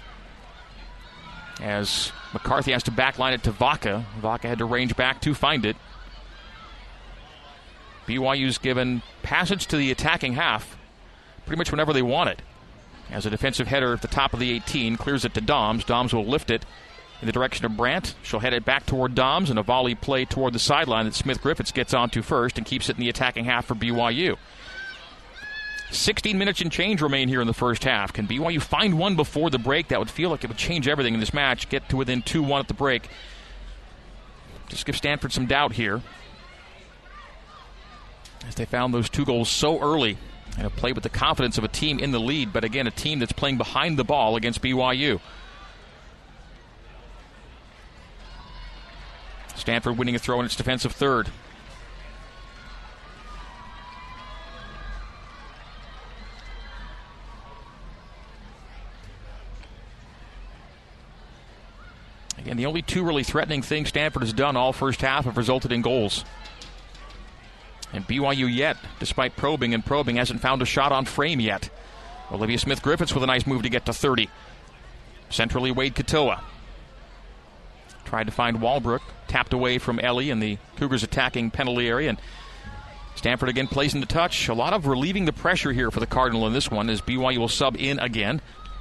As McCarthy has to backline it to Vaca. Vaca had to range back to find it. B Y U's given passage to the attacking half pretty much whenever they want it. As a defensive header at the top of the eighteen clears it to Doms. Doms will lift it in the direction of Brandt. She'll head it back toward Doms, and a volley play toward the sideline that Smith-Griffiths gets onto first and keeps it in the attacking half for B Y U. sixteen minutes and change remain here in the first half. Can B Y U find one before the break? That would feel like it would change everything in this match. Get to within two one at the break. Just give Stanford some doubt here, as they found those two goals so early and have played with the confidence of a team in the lead, but again, a team that's playing behind the ball against B Y U. Stanford winning a throw in its defensive third. Again, the only two really threatening things Stanford has done all first half have resulted in goals. And B Y U yet, despite probing and probing, hasn't found a shot on frame yet. Olivia Smith-Griffiths with a nice move to get to thirty. Centrally, Wade Katoa. Tried to find Walbrook. Tapped away from Ellie in the Cougars' attacking penalty area. And Stanford again plays in the touch. A lot of relieving the pressure here for the Cardinal in this one, as B Y U will sub in again.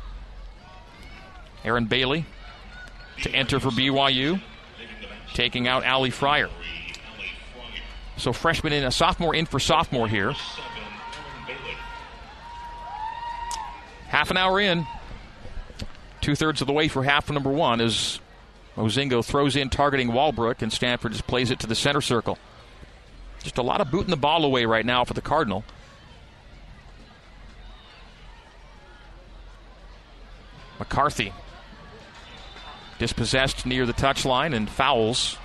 Aaron Bailey to enter for B Y U, taking out Allie Fryer. So freshman in, a sophomore in for sophomore here. Half an hour in. Two-thirds of the way for half number one as Mozingo throws in targeting Walbrook, and Stanford just plays it to the center circle. Just a lot of booting the ball away right now for the Cardinal. McCarthy dispossessed near the touchline and fouls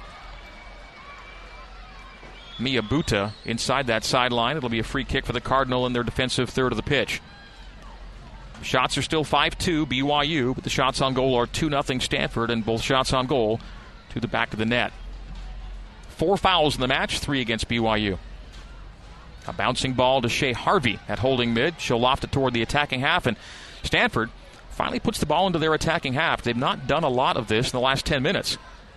Mia Buta inside that sideline. It'll be a free kick for the Cardinal in their defensive third of the pitch. Shots are still five two B Y U, but the shots on goal are two nothing Stanford, and both shots on goal to the back of the net. Four fouls in the match, three against B Y U. A bouncing ball to Shea Harvey at holding mid. She'll loft it toward the attacking half, and Stanford finally puts the ball into their attacking half. They've not done a lot of this in the last ten minutes.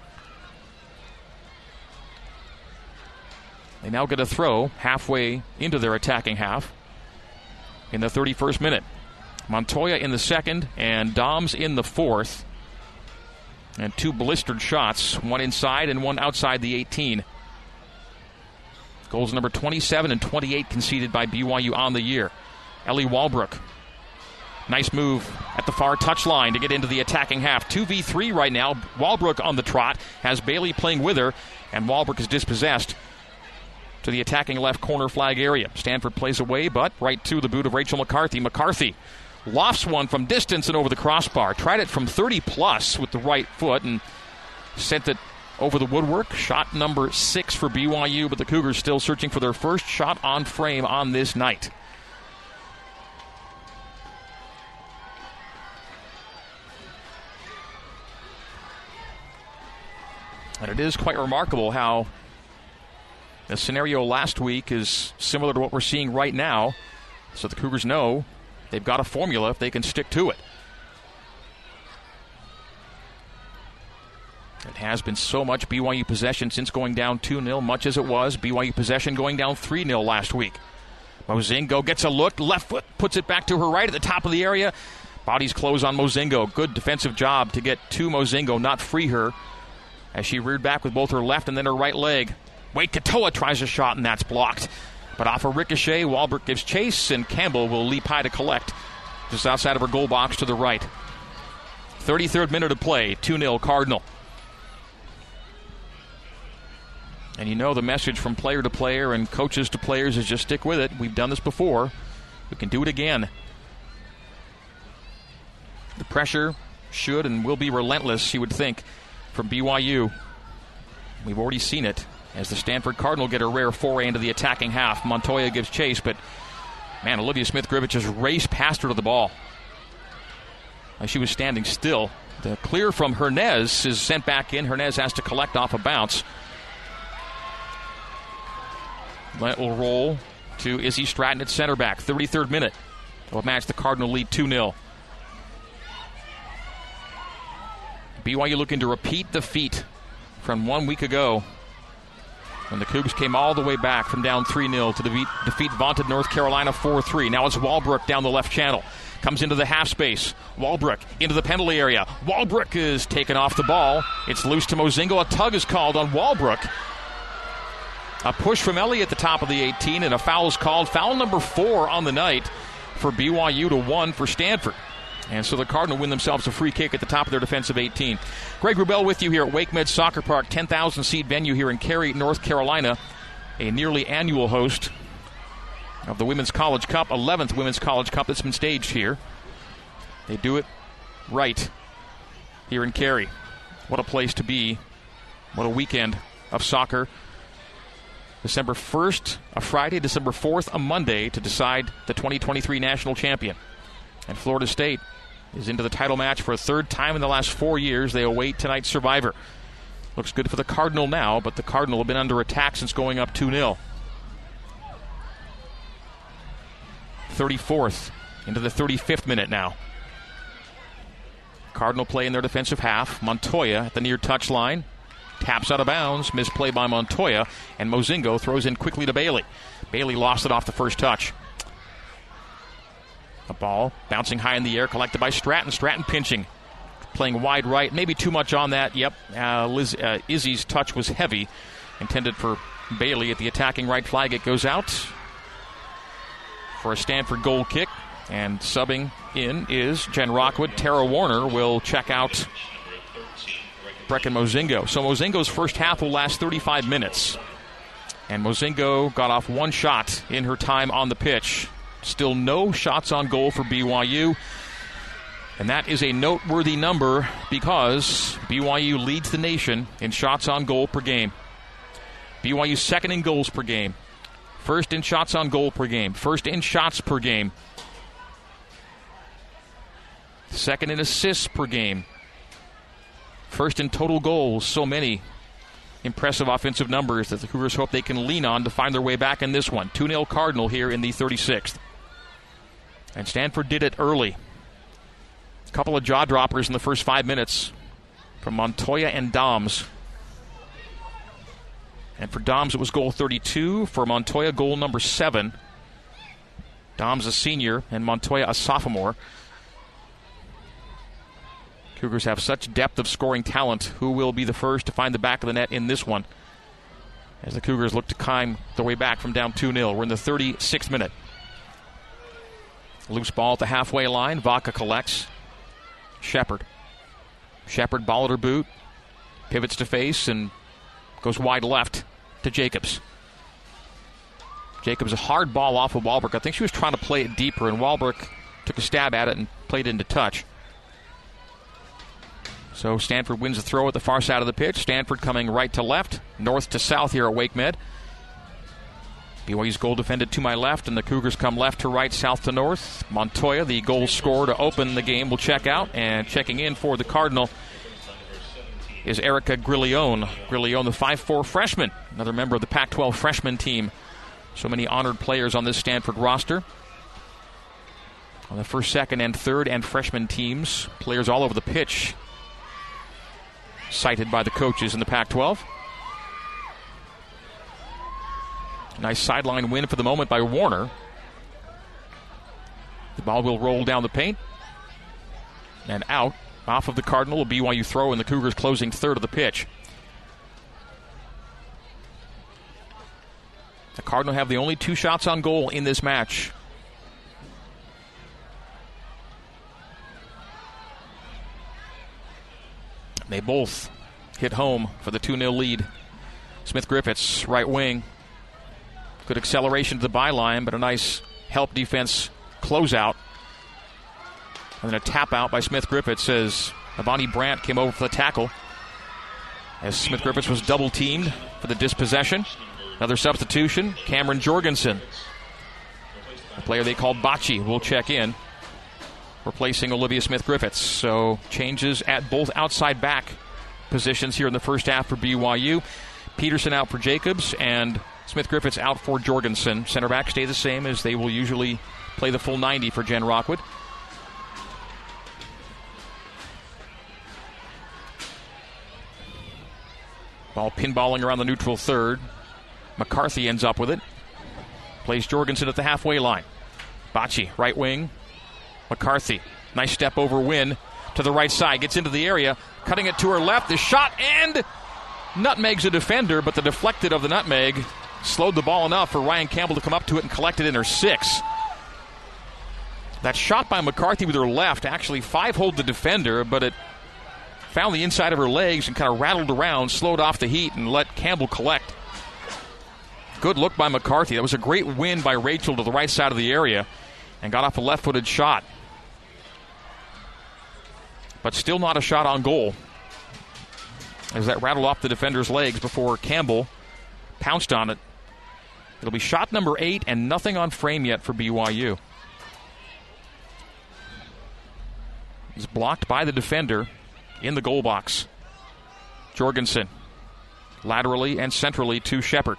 They now get a throw halfway into their attacking half in the thirty-first minute. Montoya in the second and Doms in the fourth. And two blistered shots, one inside and one outside the eighteen. Goals number twenty-seven and twenty-eight conceded by B Y U on the year. Ellie Walbrook. Nice move at the far touchline to get into the attacking half. two v three right now. Walbrook on the trot, has Bailey playing with her, and Walbrook is dispossessed to the attacking left corner flag area. Stanford plays away, but right to the boot of Rachel McCarthy. McCarthy lofts one from distance and over the crossbar. Tried it from thirty plus with the right foot and sent it over the woodwork. Shot number six for B Y U, but the Cougars still searching for their first shot on frame on this night. And it is quite remarkable how the scenario last week is similar to what we're seeing right now. So the Cougars know they've got a formula if they can stick to it. It has been so much B Y U possession since going down two nil, much as it was B Y U possession going down three nil last week. Mozingo gets a look, left foot, puts it back to her right at the top of the area. Bodies close on Mozingo. Good defensive job to get to Mozingo, not free her as she reared back with both her left and then her right leg. Wade Katoa tries a shot, and that's blocked. But off a ricochet, Walbrook gives chase, and Campbell will leap high to collect just outside of her goal box to the right. thirty-third minute of play, two nil Cardinal. And you know the message from player to player and coaches to players is just stick with it. We've done this before. We can do it again. The pressure should and will be relentless, you would think, from B Y U. We've already seen it as the Stanford Cardinal get a rare foray into the attacking half. Montoya gives chase, but, man, Olivia Smith-Grivich just raced past her to the ball. As she was standing still. The clear from Hernez is sent back in. Hernez has to collect off a bounce. That will roll to Izzy Stratton at center back. thirty-third minute. Will match the Cardinal lead two nil. B Y U looking to repeat the feat from one week ago when the Cougs came all the way back from down three nil to defeat, defeat vaunted North Carolina four three. Now it's Walbrook down the left channel. Comes into the half space. Walbrook into the penalty area. Walbrook is taken off the ball. It's loose to Mozingo. A tug is called on Walbrook. A push from Ellie at the top of the eighteen, and a foul is called. Foul number four on the night for B Y U to one for Stanford. And so the Cardinal win themselves a free kick at the top of their defensive eighteen. Greg Wrubell with you here at WakeMed Soccer Park, ten thousand seat venue here in Cary, North Carolina. A nearly annual host of the Women's College Cup, eleventh Women's College Cup that's been staged here. They do it right here in Cary. What a place to be. What a weekend of soccer. December first, a Friday, December fourth, a Monday, to decide the twenty twenty-three national champion. And Florida State is into the title match for a third time in the last four years. They await tonight's survivor. Looks good for the Cardinal now, but the Cardinal have been under attack since going up two nil. thirty-fourth, into the thirty-fifth minute now. Cardinal play in their defensive half. Montoya at the near touchline. Taps out of bounds, misplay by Montoya, and Mozingo throws in quickly to Bailey. Bailey lost it off the first touch. A ball bouncing high in the air, collected by Stratton. Stratton pinching, playing wide right. Maybe too much on that. Yep, uh, Liz, uh, Izzy's touch was heavy, intended for Bailey at the attacking right flag. It goes out for a Stanford goal kick, and subbing in is Jen Rockwood. Tara Warner will check out Brecken Mozingo. So Mozingo's first half will last thirty-five minutes. And Mozingo got off one shot in her time on the pitch. Still no shots on goal for B Y U. And that is a noteworthy number because B Y U leads the nation in shots on goal per game. B Y U second in goals per game. First in shots on goal per game. First in shots per game. Second in assists per game. First in total goals. So many impressive offensive numbers that the Cougars hope they can lean on to find their way back in this one. two nil Cardinal here in the thirty-sixth. And Stanford did it early. A couple of jaw droppers in the first five minutes from Montoya and Doms. And for Doms it was goal thirty-two. For Montoya, goal number seven. Doms a senior and Montoya a sophomore. Cougars have such depth of scoring talent. Who will be the first to find the back of the net in this one? As the Cougars look to climb their way back from down two nil. We're in the thirty-sixth minute. Loose ball at the halfway line. Vaca collects. Shepard. Shepard, ball at her boot. Pivots to face and goes wide left to Jacobs. Jacobs, a hard ball off of Walbrook. I think she was trying to play it deeper, and Walbrook took a stab at it and played it into touch. So Stanford wins the throw at the far side of the pitch. Stanford coming right to left, north to south here at WakeMed. B Y U's goal defended to my left, and the Cougars come left to right, south to north. Montoya, the goal scorer to open the game, will check out. And checking in for the Cardinal is Erica Grillione. Grillione, the five foot four freshman, another member of the Pac twelve freshman team. So many honored players on this Stanford roster. On the first, second, and third, and freshman teams, players all over the pitch cited by the coaches in the Pac twelve. Nice sideline win for the moment by Warner. The ball will roll down the paint and out off of the Cardinal. A B Y U throw in the Cougars' closing third of the pitch. The Cardinals have the only two shots on goal in this match. They both hit home for the two nil lead. Smith Griffiths, right wing. Good acceleration to the byline, but a nice help defense closeout. And then a tap out by Smith Griffiths as Avani Brandt came over for the tackle. As Smith Griffiths was double teamed for the dispossession. Another substitution, Cameron Jorgensen. The player they called Bocci will check in, replacing Olivia Smith Griffiths. So changes at both outside back positions here in the first half for B Y U. Peterson out for Jacobs and Smith Griffiths out for Jorgensen. Center back stay the same as they will usually play the full ninety for Jen Rockwood. Ball pinballing around the neutral third. McCarthy ends up with it. Plays Jorgensen at the halfway line. Bocci, right wing. McCarthy, nice step over Wynn to the right side. Gets into the area, cutting it to her left. The shot and nutmegs a defender, but the deflected of the nutmeg slowed the ball enough for Ryan Campbell to come up to it and collect it in her six. That shot by McCarthy with her left actually five-holed the defender, but it found the inside of her legs and kind of rattled around, slowed off the heat, and let Campbell collect. Good look by McCarthy. That was a great win by Rachel to the right side of the area and got off a left-footed shot. But still not a shot on goal, as that rattled off the defender's legs before Campbell pounced on it. It'll be shot number eight and nothing on frame yet for B Y U. It's blocked by the defender in the goal box. Jorgensen laterally and centrally to Shepard.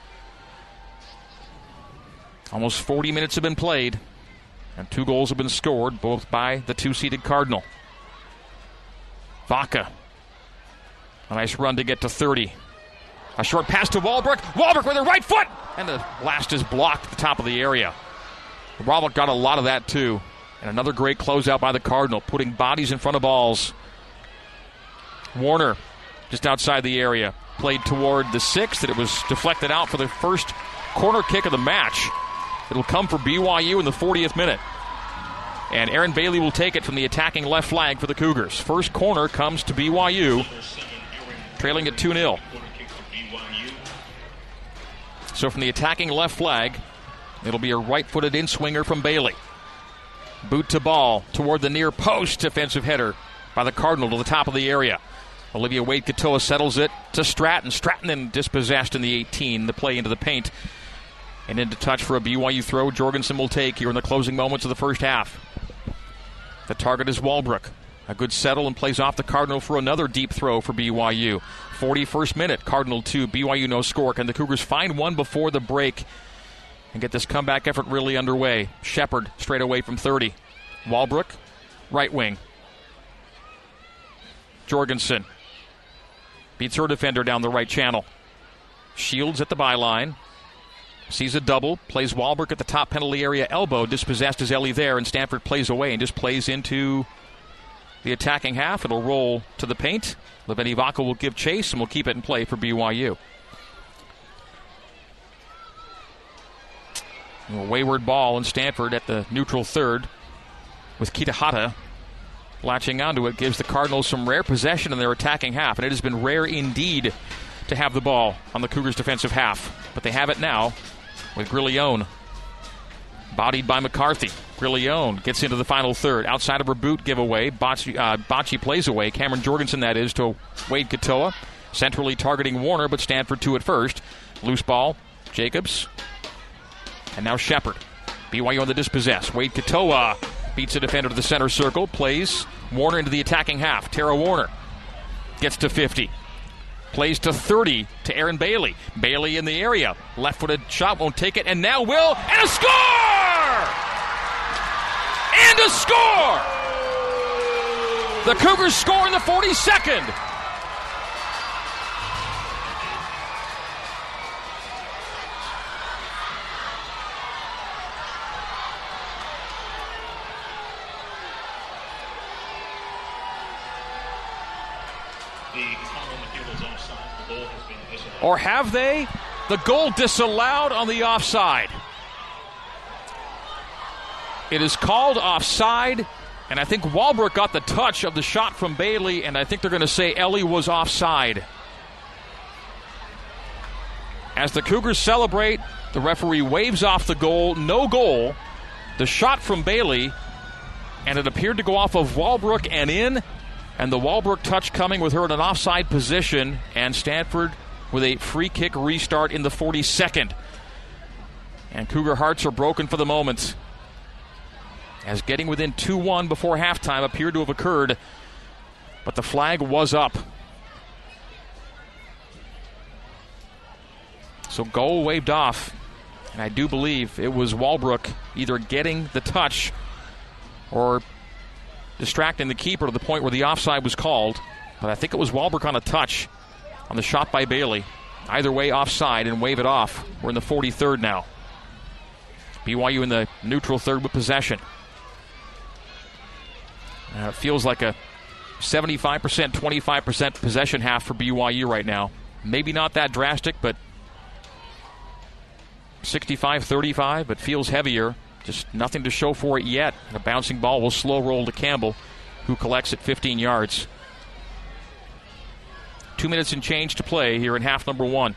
Almost forty minutes have been played, and two goals have been scored, both by the two-seeded Cardinal. Vaca. A nice run to get to thirty. A short pass to Walbrook. Walbrook with her right foot! And the blast is blocked at the top of the area. Walbrook got a lot of that, too. And another great closeout by the Cardinal, putting bodies in front of balls. Warner, just outside the area, played toward the sixth, and it was deflected out for the first corner kick of the match. It'll come for B Y U in the fortieth minute. And Aaron Bailey will take it from the attacking left flag for the Cougars. First corner comes to B Y U, trailing at two nil. So from the attacking left flag, it'll be a right-footed in-swinger from Bailey. Boot to ball toward the near post, defensive header by the Cardinal to the top of the area. Olivia Wade-Katoa settles it to Stratton. Stratton then dispossessed in the eighteen. The play into the paint. And into touch for a B Y U throw. Jorgensen will take here in the closing moments of the first half. The target is Walbrook. A good settle and plays off the Cardinal for another deep throw for B Y U. forty-first minute, Cardinal two, B Y U no score. Can the Cougars find one before the break and get this comeback effort really underway? Shepard straight away from thirty. Walbrook, right wing. Jorgensen beats her defender down the right channel. Shields at the byline. Sees a double, plays Walbrook at the top penalty area elbow, dispossessed is Ellie there, and Stanford plays away and just plays into the attacking half. It'll roll to the paint. Leveni Vaca will give chase and will keep it in play for B Y U. A wayward ball in Stanford at the neutral third with Kitahata latching onto it, gives the Cardinals some rare possession in their attacking half, and it has been rare indeed to have the ball on the Cougars' defensive half. But they have it now with Grillione. Bodied by McCarthy. Grillione gets into the final third. Outside of her boot giveaway, Bocci, uh, Bocci plays away. Cameron Jorgensen, that is, to Wade-Katoa. Centrally targeting Warner, but Stanford two at first. Loose ball, Jacobs. And now Shepard. B Y U on the dispossess. Wade-Katoa beats a defender to the center circle. Plays Warner into the attacking half. Tara Warner gets to fifty. Plays to thirty to Aaron Bailey. Bailey in the area. Left-footed shot, won't take it, and now will. And a score! And a score! The Cougars score in the forty-second. Or have they? The goal disallowed on the offside. It is called offside, and I think Walbrook got the touch of the shot from Bailey, and I think they're going to say Ellie was offside. As the Cougars celebrate, the referee waves off the goal. No goal. The shot from Bailey, and it appeared to go off of Walbrook and in, and the Walbrook touch coming with her in an offside position, and Stanford with a free kick restart in the forty-second. And Cougar hearts are broken for the moment, as getting within two one before halftime appeared to have occurred, but the flag was up. So goal waved off, and I do believe it was Walbrook either getting the touch or distracting the keeper to the point where the offside was called. But I think it was Walbrook on a touch on the shot by Bailey. Either way, offside, and wave it off. We're in the forty-third now. B Y U in the neutral third with possession. Uh, it feels like a seventy-five percent, twenty-five percent possession half for B Y U right now. Maybe not that drastic, but sixty-five thirty-five, but feels heavier. Just nothing to show for it yet. A bouncing ball will slow roll to Campbell, who collects at fifteen yards. Two minutes and change to play here in half number one.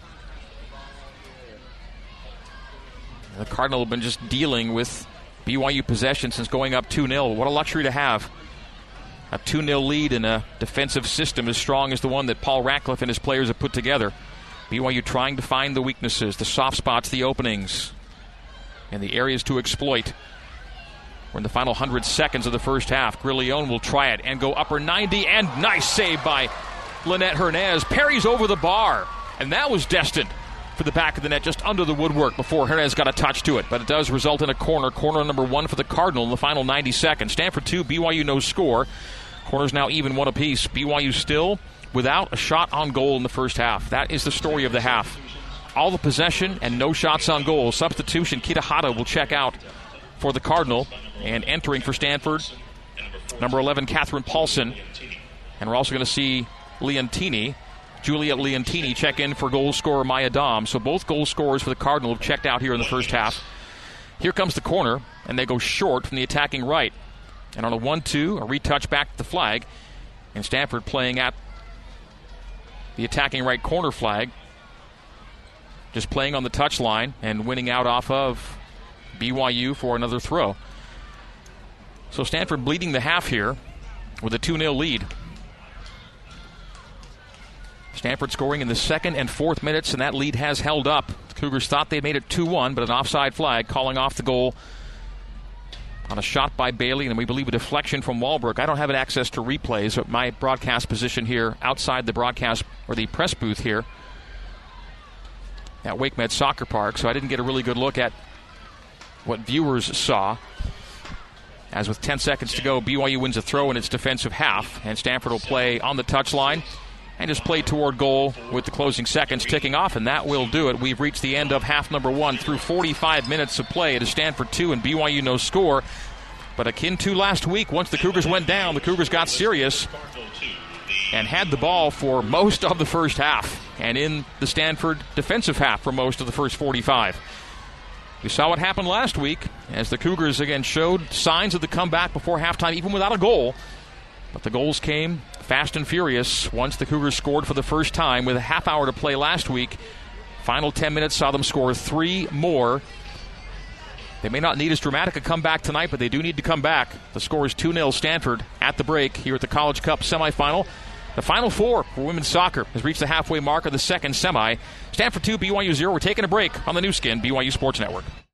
The Cardinal have been just dealing with B Y U possession since going up two nil. What a luxury to have. A two nil lead in a defensive system as strong as the one that Paul Ratcliffe and his players have put together. B Y U trying to find the weaknesses, the soft spots, the openings, and the areas to exploit. We're in the final one hundred seconds of the first half. Grillion will try it and go upper ninety, and nice save by Lynette Hernandez. Parries over the bar, and that was destined for the back of the net, just under the woodwork before Hernandez got a touch to it. But it does result in a corner. Corner number one for the Cardinal in the final ninety seconds. Stanford two, B Y U no score. Corners now even one apiece. B Y U still without a shot on goal in the first half. That is the story of the half. All the possession and no shots on goal. Substitution, Kitahara will check out for the Cardinal. And entering for Stanford, number eleven, Catherine Paulson. And we're also going to see Leontini, Juliet Leontini, check in for goal scorer Maya Dom. So both goal scorers for the Cardinal have checked out here in the first half. Here comes the corner, and they go short from the attacking right. And on a one two, a retouch back to the flag. And Stanford playing at the attacking right corner flag. Just playing on the touchline and winning out off of B Y U for another throw. So Stanford bleeding the half here with a two nil lead. Stanford scoring in the second and fourth minutes, and that lead has held up. The Cougars thought they made it two one, but an offside flag calling off the goal on a shot by Bailey, and we believe a deflection from Walbrook. I don't have an access to replays at my broadcast position here outside the broadcast or the press booth here at WakeMed Soccer Park, so I didn't get a really good look at what viewers saw. As with ten seconds to go, B Y U wins a throw in its defensive half, and Stanford will play on the touchline and just play toward goal with the closing seconds ticking off, and that will do it. We've reached the end of half number one through forty-five minutes of play. It is Stanford two and B Y U no score. But akin to last week, once the Cougars went down, the Cougars got serious and had the ball for most of the first half, and in the Stanford defensive half for most of the first forty-five. We saw what happened last week as the Cougars again showed signs of the comeback before halftime, even without a goal. But the goals came fast and furious once the Cougars scored for the first time with a half hour to play last week. Final ten minutes saw them score three more. They may not need as dramatic a comeback tonight, but they do need to come back. The score is two nil Stanford at the break here at the College Cup semifinal. The Final Four for women's soccer has reached the halfway mark of the second semi. Stanford two, B Y U zero. We're taking a break on the new skin, B Y U Sports Network.